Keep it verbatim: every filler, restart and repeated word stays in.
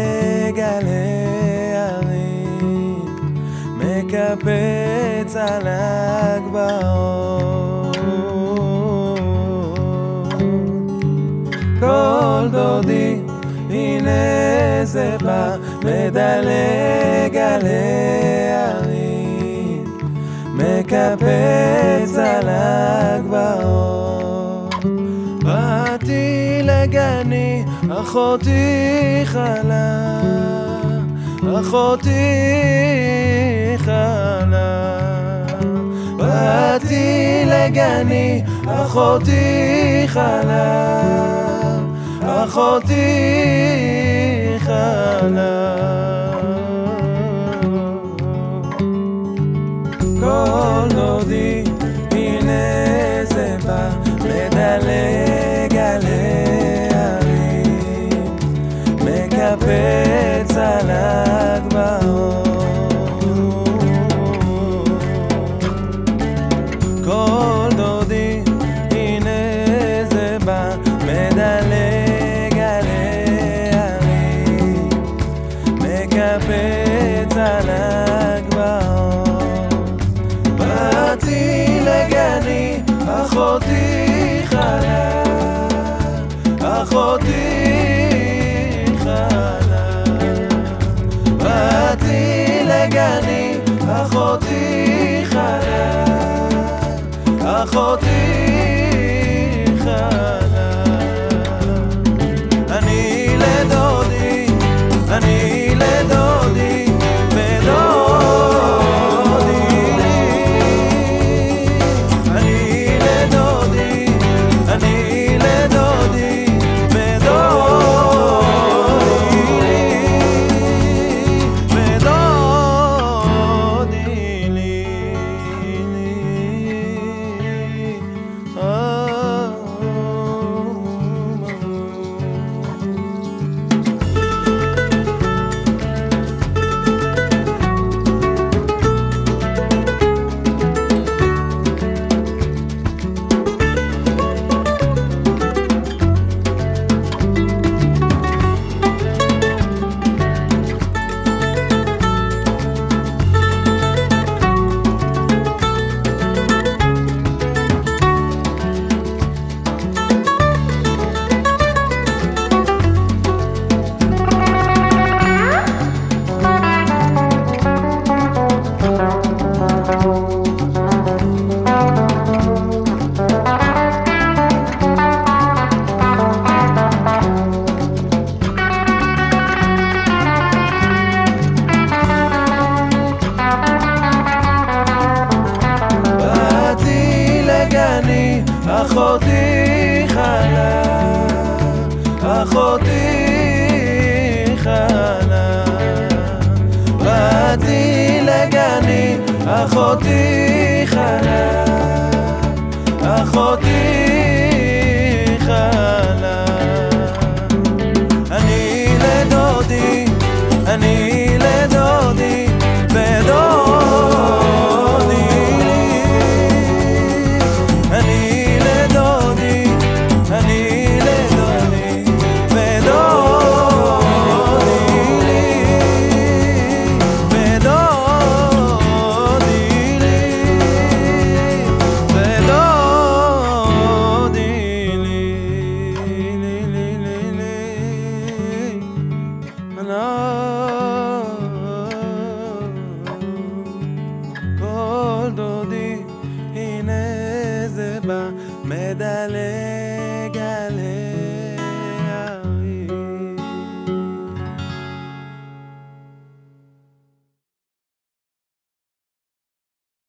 על ההרים, מקפץ על הגבעות. כל דודי, הנה זה בא, מדלג על ההרים, מקפץ על הגבעות. באתי לגני, אחותי חלה, אחותי חלה. באתי לגני, אחותי חלה, אחותי חלה. כל דודי, הנה זה בא, מדלג על ההרים, מקפץ על הגבעות. כל דודי, הנה זה בא, מדלג על ההרים, מקפץ על הגבעות. באתי לגני, אחותי חלה, אחותי חלה. באתי לגני, אחותי חלה, אחותי חלה. אני לדודי, אני לדודי, ודודי לי. אני לדודי, אני לדודי, ודודי לי, ודודי לי. אחותי חלה, אחותי חלה. באתי לגני, אחותי חלה, אחותי